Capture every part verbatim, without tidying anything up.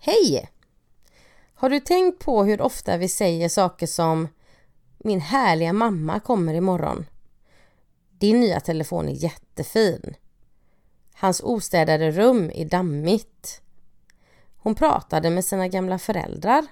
Hej! Har du tänkt på hur ofta vi säger saker som min härliga mamma kommer imorgon? Din nya telefon är jättefin. Hans ostädade rum är dammigt. Hon pratade med sina gamla föräldrar.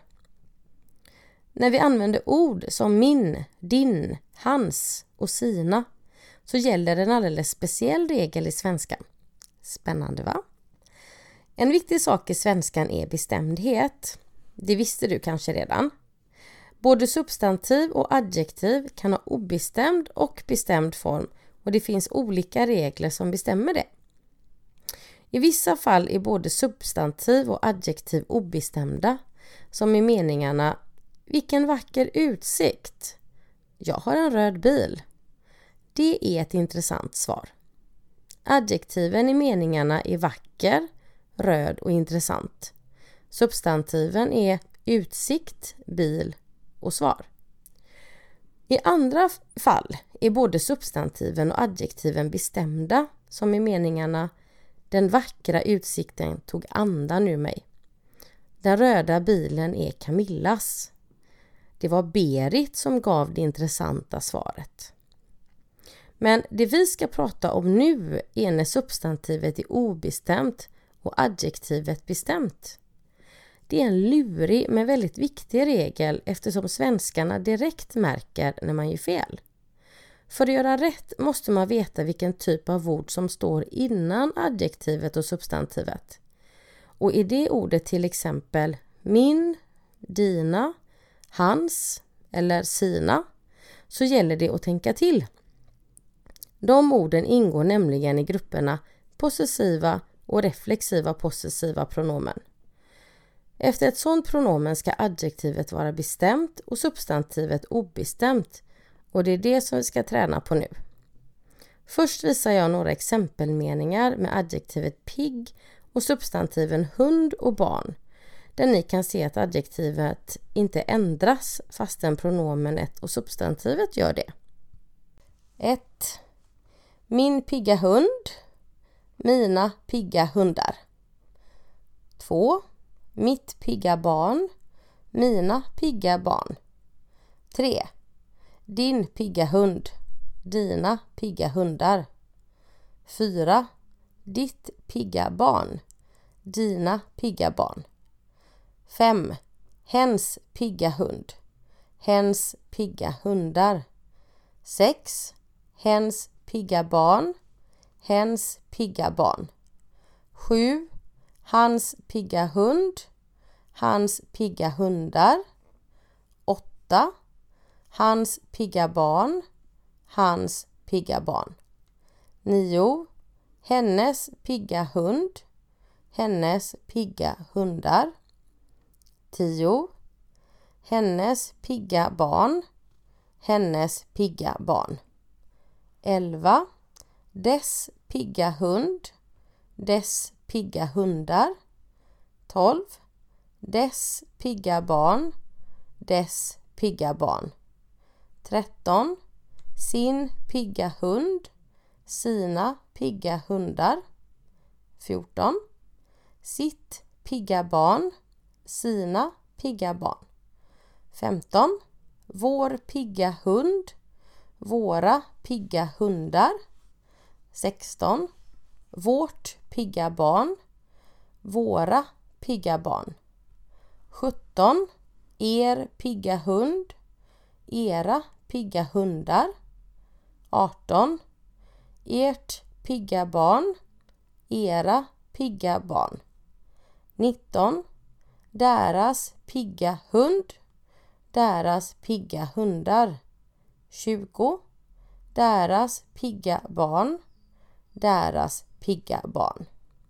När vi använder ord som min, din, hans och sina så gäller en alldeles speciell regel i svenskan. Spännande, va? En viktig sak i svenskan är bestämdhet. Det visste du kanske redan. Både substantiv och adjektiv kan ha obestämd och bestämd form och det finns olika regler som bestämmer det. I vissa fall är både substantiv och adjektiv obestämda, som i meningarna vilken vacker utsikt. Jag har en röd bil. Det är ett intressant svar. Adjektiven i meningarna är vacker, röd och intressant. Substantiven är utsikt, bil och svar. I andra fall är både substantiven och adjektiven bestämda, som i meningarna den vackra utsikten tog andan ur mig. Den röda bilen är Camillas. Det var Berit som gav det intressanta svaret. Men det vi ska prata om nu är när substantivet är obestämt och adjektivet bestämt. Det är en lurig men väldigt viktig regel eftersom svenskarna direkt märker när man gör fel. För att göra rätt måste man veta vilken typ av ord som står innan adjektivet och substantivet. Och är det ordet till exempel min, dina, hans eller sina så gäller det att tänka till. De orden ingår nämligen i grupperna possessiva och reflexiva possessiva pronomen. Efter ett sådant pronomen ska adjektivet vara bestämt och substantivet obestämt och det är det som vi ska träna på nu. Först visar jag några exempelmeningar med adjektivet pigg och substantiven hund och barn där ni kan se att adjektivet inte ändras fastän pronomenet och substantivet gör det. ett. Min pigga hund. Mina pigga hundar. två. Mitt pigga barn. Mina pigga barn. tre. Din pigga hund. Dina pigga hundar. fyra. Ditt pigga barn. Dina pigga barn. fem. Hens pigga hund. Hens pigga hundar. sex. Hens pigga barn. Hens pigga barn. sju. Hans pigga hund. Hans pigga hundar. åtta. Hans pigga barn. Hans pigga barn. nio. Hennes pigga hund. Hennes pigga hundar. tio. Hennes pigga barn. Hennes pigga barn. elva. Dess pigga hund. Dess pigga hundar. tolv. Dess pigga barn. Dess pigga barn. tretton. Sin pigga hund. Sina pigga hundar. fjorton. Sitt pigga barn. Sina pigga barn. femton. Vår pigga hund. Våra pigga hundar. sexton. Vårt pigga barn. Våra pigga barn. sjutton. Er pigga hund. Era pigga hundar. arton. Ert pigga barn. Era pigga barn. nitton. Deras pigga hund. Deras pigga hundar. tjugo. Deras pigga barn. Deras pigga barn.